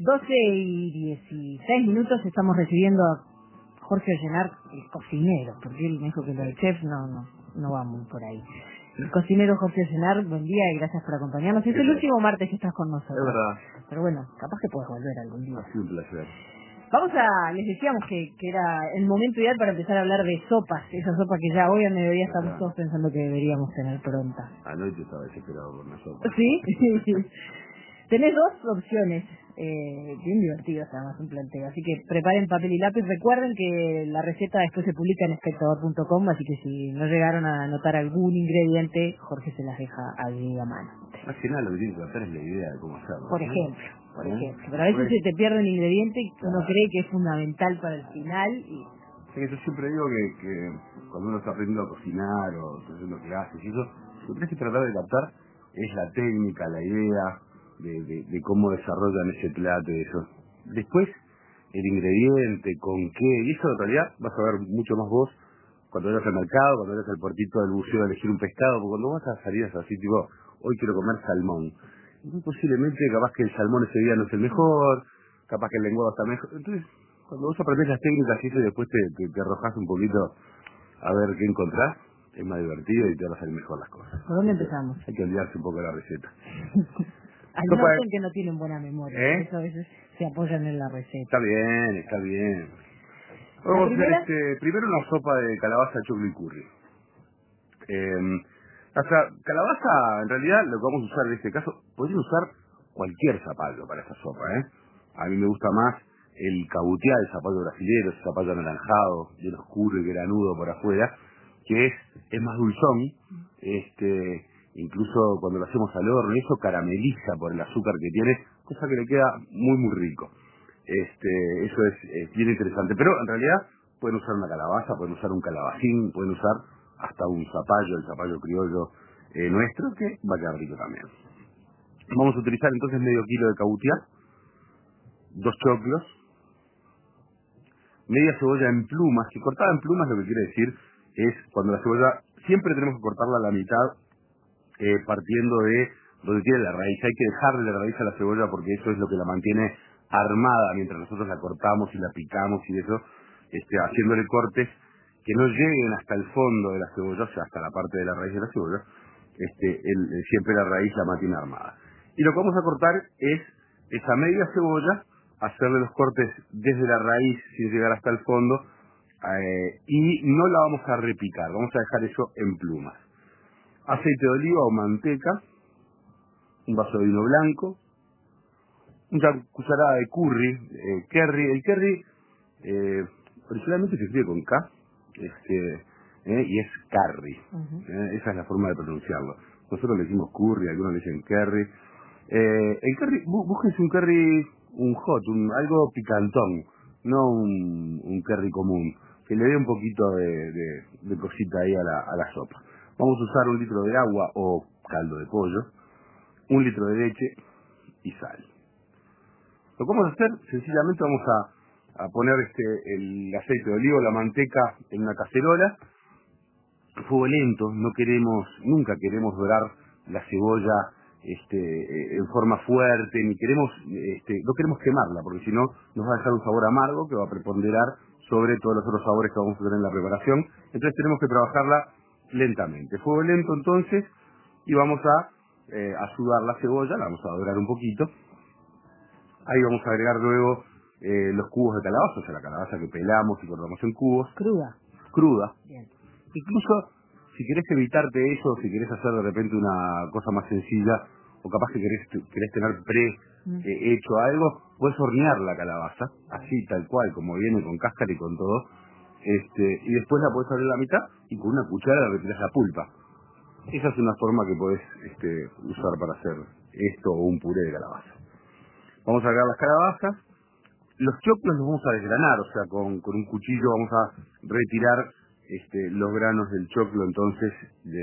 12:16 estamos recibiendo a Jorge Ollenar, el cocinero, porque él me dijo que lo de chef no va muy por ahí. El cocinero Jorge Ollenar, buen día y gracias por acompañarnos. Es el último martes que estás con nosotros. Es verdad. Pero bueno, capaz que puedes volver algún día. Ha sido un placer. Les decíamos que era el momento ideal para empezar a hablar de sopas, esa sopa que ya hoy a mediodía estamos todos pensando que deberíamos tener pronta. Anoche estaba desesperado por una sopa. ¿Sí? Tenés dos opciones, bien divertidas además un planteo, así que preparen papel y lápiz. Recuerden que la receta después se publica en espectador.com, así que si no llegaron a anotar algún ingrediente, Jorge se las deja allí a mano. Al final lo que tiene que contar es la idea de cómo hacerlo. Por ¿no? ejemplo. Pero a veces se te pierde un ingrediente que uno cree que es fundamental para el final y... Sí, yo siempre digo que cuando uno está aprendiendo a cocinar o está haciendo clases y eso, lo que tienes que tratar de captar es la técnica, la idea de cómo desarrollan ese plato y eso. Después, el ingrediente, con qué, y eso en realidad vas a ver mucho más vos cuando vayas al mercado, cuando vayas al puertito del buceo a elegir un pescado, porque cuando vas a salidas así, tipo, hoy quiero comer salmón. Muy posiblemente, capaz que el salmón ese día no es el mejor, capaz que el lenguado está mejor. Entonces, cuando vos aprendés las técnicas y eso y después te arrojás un poquito a ver qué encontrás, es más divertido y te van a salir mejor las cosas. ¿Por dónde empezamos? Hay que olvidarse un poco de la receta. Al norte que no tienen buena memoria, por eso a veces se apoyan en la receta. Está bien, está bien. Vamos a hacer primero una sopa de calabaza, choclo y curry. O sea, calabaza, en realidad, lo que vamos a usar en este caso, podría usar cualquier zapallo para esta sopa, ¿eh? A mí me gusta más el cabutear, el zapallo brasilero, ese zapallo anaranjado, bien oscuro y granudo por afuera, que es más dulzón, incluso cuando lo hacemos al horno, eso carameliza por el azúcar que tiene, cosa que le queda muy muy rico. Eso es bien interesante, pero en realidad pueden usar una calabaza, pueden usar un calabacín, pueden usar hasta un zapallo, el zapallo criollo nuestro, que va a quedar rico también. Vamos a utilizar entonces medio kilo de cabutear, 2 choclos, media cebolla en plumas, que cortada en plumas lo que quiere decir es cuando la cebolla, siempre tenemos que cortarla a la mitad, partiendo de donde tiene la raíz. Hay que dejarle la raíz a la cebolla porque eso es lo que la mantiene armada mientras nosotros la cortamos y la picamos y eso, haciéndole cortes que no lleguen hasta el fondo de la cebolla, o sea, hasta la parte de la raíz de la cebolla, siempre la raíz la mantiene armada. Y lo que vamos a cortar es esa media cebolla, hacerle los cortes desde la raíz sin llegar hasta el fondo, y no la vamos a repicar, vamos a dejar eso en plumas. Aceite de oliva o manteca, un vaso de vino blanco, una cucharada de curry, curry. El curry originalmente se escribe con K, y es curry. Esa es la forma de pronunciarlo. Nosotros le decimos curry, algunos le dicen curry. El curry, búsquense un curry, un hot, algo picantón, no un curry común, que le dé un poquito de cosita ahí a la sopa. Vamos a usar 1 litro de agua o caldo de pollo, 1 litro de leche y sal. Lo que vamos a hacer, sencillamente vamos a poner el aceite de oliva, la manteca en una cacerola, fuego lento, nunca queremos dorar la cebolla en forma fuerte, no queremos quemarla, porque si no nos va a dejar un sabor amargo que va a preponderar sobre todos los otros sabores que vamos a tener en la preparación. Entonces tenemos que trabajarla lentamente. Fuego lento entonces, y vamos a sudar la cebolla, la vamos a dorar un poquito. Ahí vamos a agregar luego los cubos de calabaza, o sea, la calabaza que pelamos y cortamos en cubos. Cruda. Bien. Incluso, si querés evitarte eso, si querés hacer de repente una cosa más sencilla, o capaz que querés tener hecho algo, puedes hornear la calabaza, así tal cual, como viene, con cáscara y con todo, y después la podés abrir a la mitad y con una cuchara retirás la pulpa. Esa es una forma que podés usar para hacer esto o un puré de calabaza. Vamos a agregar las calabazas. Los choclos los vamos a desgranar, o sea, con un cuchillo vamos a retirar los granos del choclo entonces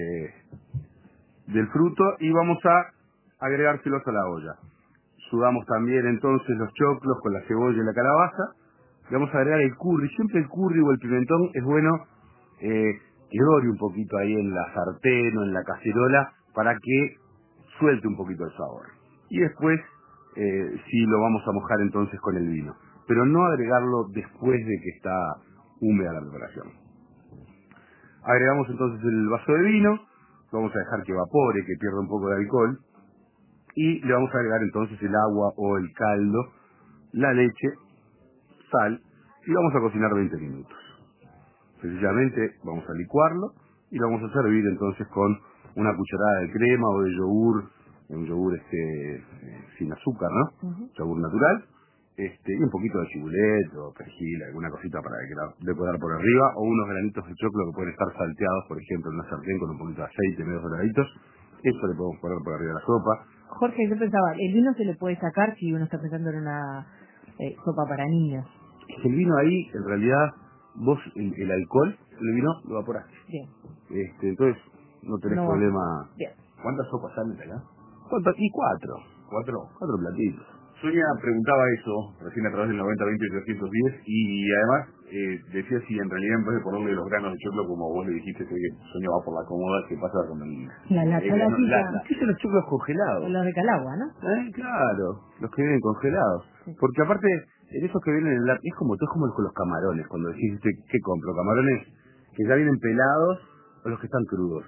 del fruto y vamos a agregárselos a la olla. Sudamos también entonces los choclos con la cebolla y la calabaza. Le vamos a agregar el curry. Siempre el curry o el pimentón es bueno que dore un poquito ahí en la sartén o en la cacerola para que suelte un poquito el sabor. Y después sí lo vamos a mojar entonces con el vino, pero no agregarlo después de que está húmeda la preparación. Agregamos entonces el vaso de vino, lo vamos a dejar que evapore, que pierda un poco de alcohol, y le vamos a agregar entonces el agua o el caldo, la leche, sal, y lo vamos a cocinar 20 minutos. Sencillamente vamos a licuarlo y lo vamos a servir entonces con una cucharada de crema o de yogur, un yogur sin azúcar, ¿no? Yogur natural, y un poquito de cibulet o perejil, alguna cosita para que le pueda dar por arriba, o unos granitos de choclo que pueden estar salteados, por ejemplo, en una sartén con un poquito de aceite, medio doraditos. Eso le podemos poner por arriba de la sopa. Jorge, yo pensaba, el vino se le puede sacar si uno está pensando en una sopa para niños. El vino ahí, en realidad, vos el alcohol, el vino lo evaporás. Bien. Entonces, no tenés problema. Bien. ¿Cuántas sopas salen acá? Y cuatro. Cuatro platitos. Sonia preguntaba eso recién a través del 90-20-310 y además decía si en realidad en vez de ponerle los granos de choclo como vos le dijiste, que Sonia va por la cómoda, ¿qué pasa con el... La lata. ¿Qué son los choclos congelados? Los de Calagua, ¿no? Claro, los que vienen congelados. Sí. Porque aparte, en esos que vienen en la... Es como con los camarones, cuando decís, ¿qué compro? ¿Camarones que ya vienen pelados o los que están crudos?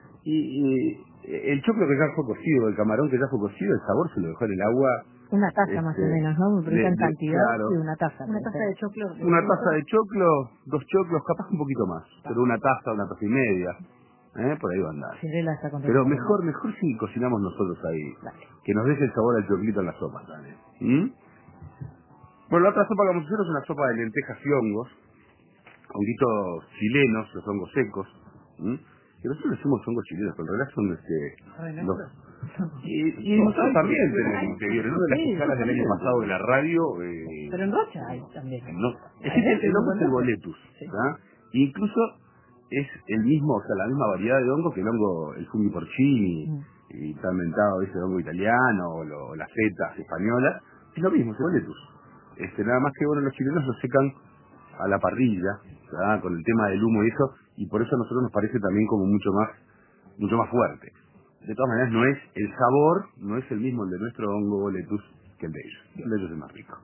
Y el choclo que ya fue cocido, el camarón que ya fue cocido, el sabor se lo dejó en el agua. Una taza más o menos, ¿no? Pero en cantidad, claro. Sí, una taza de choclo. Una taza de choclo, 2 choclos, capaz un poquito más. Pero una taza y media. Por ahí va a andar. Pero mejor si cocinamos nosotros ahí. Vale. Que nos deje el sabor al choclito en la sopa también. Bueno, la otra sopa que vamos a hacer es una sopa de lentejas y hongos. Honguitos chilenos, los hongos secos. Que nosotros decimos hongos chilenos, pero en realidad son los... Y nosotros también tenemos, que vieron, una de las escalas del año pasado de la radio... pero en Rocha hay también. No, el hongo es el boletus, ¿verdad? Incluso es el mismo, o sea, la misma variedad de hongo que el fungi porcini, y está inventado ese hongo italiano, o las setas españolas, es lo mismo, es el boletus. Nada más que, bueno, los chilenos lo secan a la parrilla, ¿verdad? Con el tema del humo y eso, y por eso a nosotros nos parece también como mucho más fuerte. De todas maneras, el sabor no es el mismo el de nuestro hongo boletus que el de ellos. El de ellos es más rico.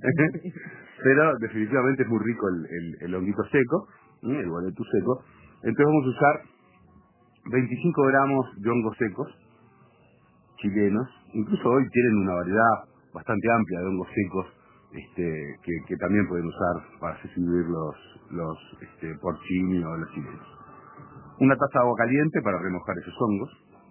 Pero definitivamente es muy rico el honguito seco, el boletus seco. Entonces vamos a usar 25 gramos de hongos secos chilenos. Incluso hoy tienen una variedad bastante amplia de hongos secos que también pueden usar para sustituir los porcini o los chilenos. Una taza de agua caliente para remojar esos hongos.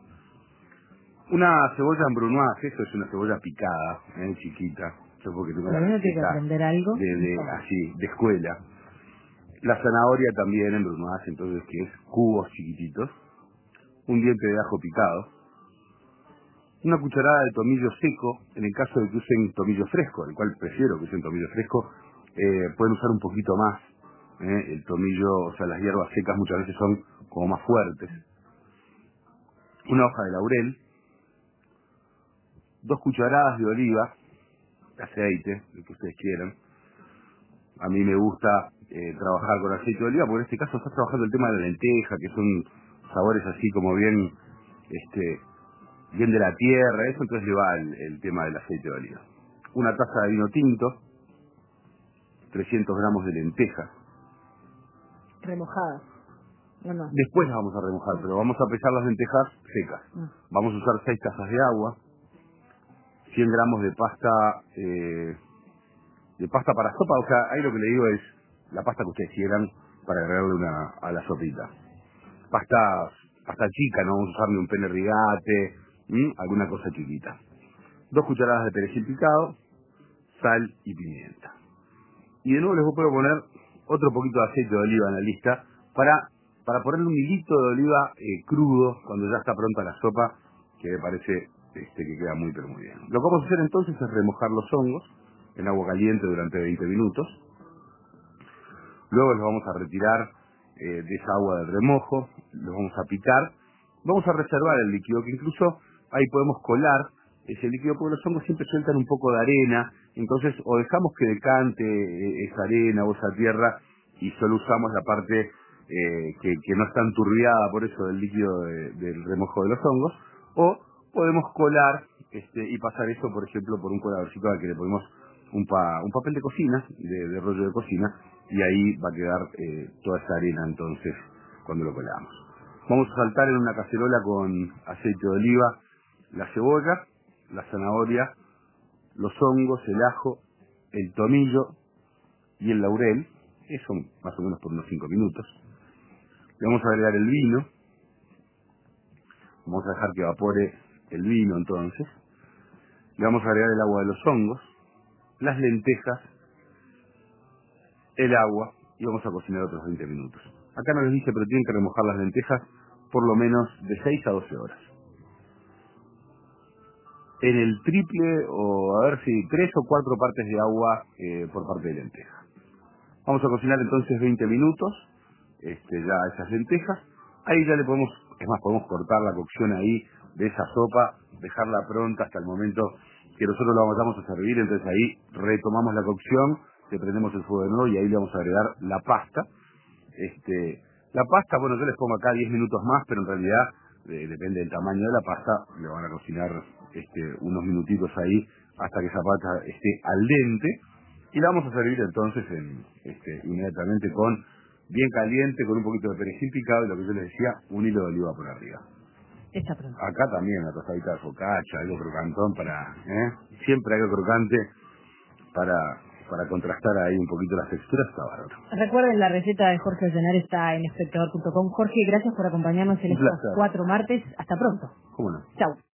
Una cebolla en brunoise, eso es una cebolla picada, chiquita. Yo porque tengo la tiene que aprender algo de escuela. La zanahoria también en brunoise, entonces que es cubos chiquititos. Un diente de ajo picado. Una cucharada de tomillo seco, en el caso de que usen tomillo fresco, el cual prefiero que usen tomillo fresco, pueden usar un poquito más. El tomillo, o sea, las hierbas secas muchas veces son como más fuertes. Una hoja de laurel. 2 cucharadas de oliva, de aceite, el que ustedes quieran. A mí me gusta trabajar con aceite de oliva, porque en este caso estás trabajando el tema de la lenteja, que son sabores así como bien de la tierra, eso, entonces le va el tema del aceite de oliva. Una taza de vino tinto, 300 gramos de lentejas. Remojadas. No. Después las vamos a remojar, pero vamos a pesar las lentejas secas. Vamos a usar 6 tazas de agua. 100 gramos de pasta para sopa, o sea, ahí lo que le digo es la pasta que ustedes quieran para agregarle a la sopita. Pasta chica, no vamos a usar ni un pene rigate, alguna cosa chiquita. 2 cucharadas de perejil picado, sal y pimienta. Y de nuevo les voy a poner otro poquito de aceite de oliva en la lista para ponerle un hilito de oliva crudo cuando ya está pronta la sopa, que me parece que queda muy pero muy bien. Lo que vamos a hacer entonces es remojar los hongos en agua caliente durante 20 minutos. Luego los vamos a retirar de esa agua del remojo, los vamos a picar. Vamos a reservar el líquido, que incluso ahí podemos colar ese líquido, porque los hongos siempre sueltan un poco de arena. Entonces, o dejamos que decante esa arena o esa tierra y solo usamos la parte que no está enturbiada por eso del líquido del remojo de los hongos, o podemos colar y pasar eso, por ejemplo, por un coladorcito al que le ponemos un papel de cocina, de rollo de cocina, y ahí va a quedar toda esa arena entonces cuando lo colamos. Vamos a saltar en una cacerola con aceite de oliva la cebolla, la zanahoria, los hongos, el ajo, el tomillo y el laurel, eso más o menos por unos 5 minutos. Le vamos a agregar el vino, vamos a dejar que evapore el vino entonces. Le vamos a agregar el agua de los hongos, las lentejas, el agua, y vamos a cocinar otros 20 minutos. Acá no les dice, pero tienen que remojar las lentejas por lo menos de 6 a 12 horas. En el triple, o a ver si 3 o 4 partes de agua por parte de lenteja. Vamos a cocinar entonces 20 minutos, ya esas lentejas. Ahí ya le podemos, es más, podemos cortar la cocción ahí de esa sopa, dejarla pronta hasta el momento que nosotros la vamos a servir. Entonces ahí retomamos la cocción, le prendemos el fuego de nuevo y ahí le vamos a agregar la pasta. La pasta, bueno, yo les pongo acá 10 minutos más, pero en realidad depende del tamaño de la pasta, le van a cocinar unos minutitos ahí hasta que esa pasta esté al dente, y la vamos a servir entonces inmediatamente con bien caliente, con un poquito de perejil picado y lo que yo les decía, un hilo de oliva por arriba. Está pronto. Acá también la tostadita de focaccia, algo crocantón siempre algo crocante para contrastar ahí un poquito las texturas, está bárbaro. Recuerden, la receta de Jorge Ollenar está en espectador.com. Jorge, gracias por acompañarnos en estos 4 martes. Hasta pronto. ¿Cómo no? Chau.